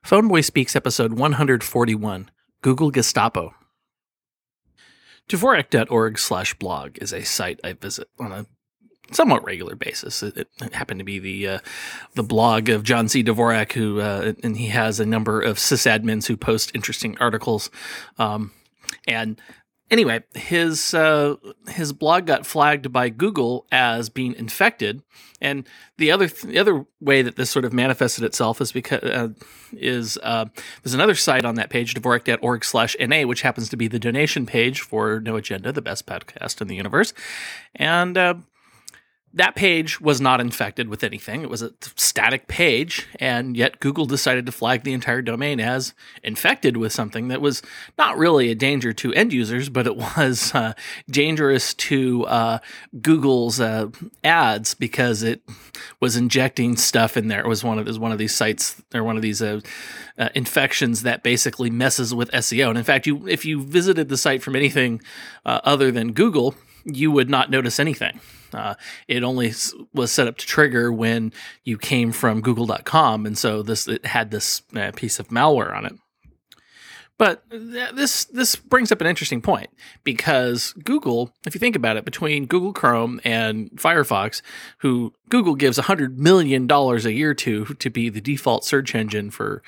Phoneboy Speaks, episode 141, Google Gestapo. Dvorak.org/blog is a site I visit on a somewhat regular basis. It happened to be the blog of John C. Dvorak, who and he has a number of sysadmins who post interesting articles. And anyway, his blog got flagged by Google as being infected, and the other way that this sort of manifested itself is because there's another site on that page, Dvorak.org/NA, which happens to be the donation page for No Agenda, the best podcast in the universe, and that page was not infected with anything. It was a static page, and yet Google decided to flag the entire domain as infected with something that was not really a danger to end users, but it was dangerous to Google's ads because it was injecting stuff in there. It was one of these sites, or one of these infections that basically messes with SEO. And in fact, if you visited the site from anything other than Google, you would not notice anything. It only was set up to trigger when you came from google.com, and so it had this piece of malware on it. But this brings up an interesting point, because Google, if you think about it, between Google Chrome and Firefox, who Google gives $100 million a year to be the default search engine for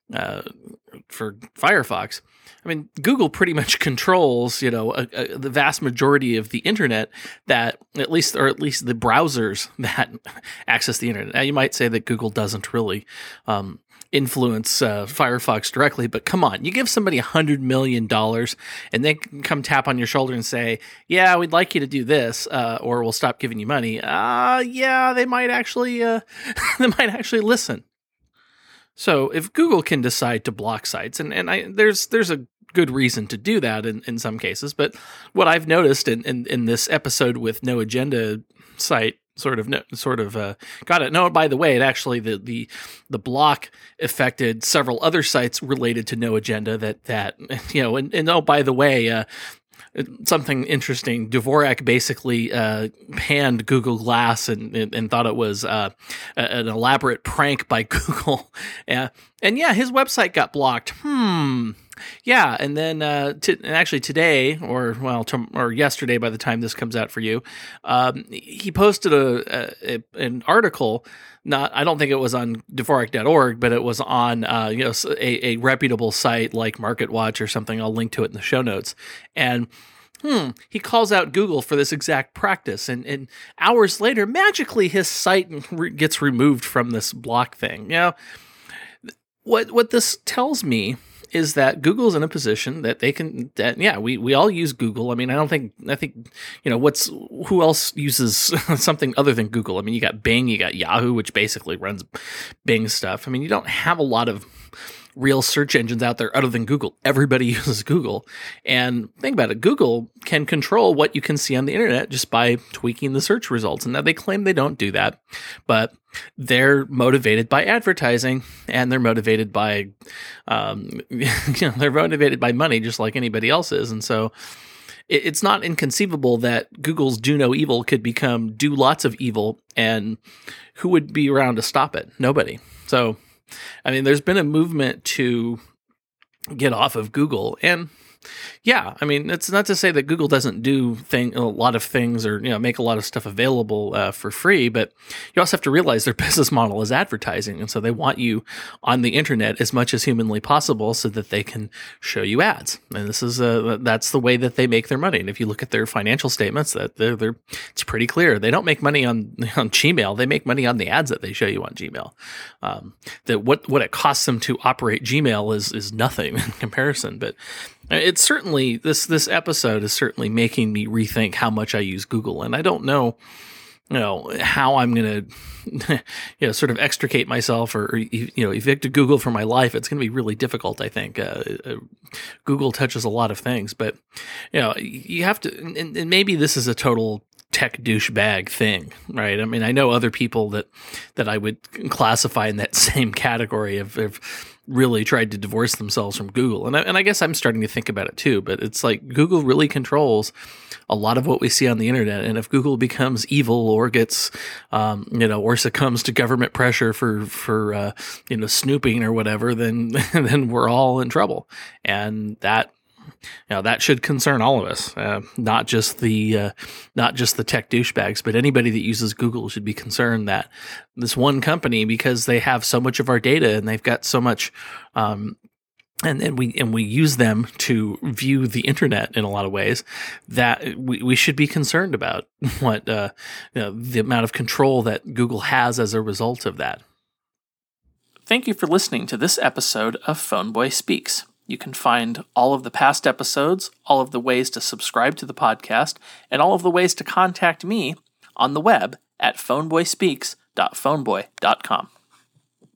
Firefox, I mean, Google pretty much controls, the vast majority of the internet or at least the browsers that access the internet. Now, you might say that Google doesn't really influence Firefox directly, but come on, you give somebody $100 million and they can come tap on your shoulder and say, yeah, we'd like you to do this, or we'll stop giving you money. Yeah, they might actually listen. So if Google can decide to block sites, and there's a good reason to do that in some cases, but what I've noticed in this episode with No Agenda site sort of got it. No, by the way, it actually the block affected several other sites related to No Agenda that and oh, by the way, something interesting. Dvorak basically panned Google Glass and thought it was an elaborate prank by Google. And yeah, his website got blocked. Yeah, and then actually today, or yesterday by the time this comes out for you, he posted an article. I don't think it was on Dvorak.org, but it was on a reputable site like MarketWatch or something. I'll link to it in the show notes. And he calls out Google for this exact practice, and hours later, magically, his site gets removed from this block thing. What this tells me is that Google's in a position that they can, we all use Google. I mean, I think, who else uses something other than Google? I mean, you got Bing, you got Yahoo, which basically runs Bing stuff. I mean, you don't have a lot of real search engines out there other than Google. Everybody uses Google. And think about it. Google can control what you can see on the internet just by tweaking the search results. And now they claim they don't do that, but they're motivated by advertising, and they're motivated by, they're motivated by money just like anybody else is. And so it's not inconceivable that Google's do no evil could become do lots of evil, and who would be around to stop it? Nobody. So, I mean, there's been a movement to get off of Google, and yeah, I mean, it's not to say that Google doesn't do a lot of things or make a lot of stuff available for free, but you also have to realize their business model is advertising, and so they want you on the internet as much as humanly possible so that they can show you ads. And this is that's the way that they make their money. And if you look at their financial statements, that it's pretty clear they don't make money on Gmail; they make money on the ads that they show you on Gmail. That what it costs them to operate Gmail is nothing in comparison, but. It's certainly this episode is certainly making me rethink how much I use Google, and I don't know, how I'm going to, sort of extricate myself or evict Google from my life. It's going to be really difficult, I think. Google touches a lot of things, but you have to, and maybe this is a total tech douchebag thing, right? I mean, I know other people that I would classify in that same category of really tried to divorce themselves from Google. And I guess I'm starting to think about it too, but it's like Google really controls a lot of what we see on the internet. And if Google becomes evil or gets, or succumbs to government pressure for snooping or whatever, then then we're all in trouble. And that should concern all of us, not just the tech douchebags, but anybody that uses Google should be concerned that this one company, because they have so much of our data and they've got so much, and we use them to view the internet in a lot of ways, that we should be concerned about what the amount of control that Google has as a result of that. Thank you for listening to this episode of Phoneboy Speaks. You can find all of the past episodes, all of the ways to subscribe to the podcast, and all of the ways to contact me on the web at phoneboyspeaks.phoneboy.com.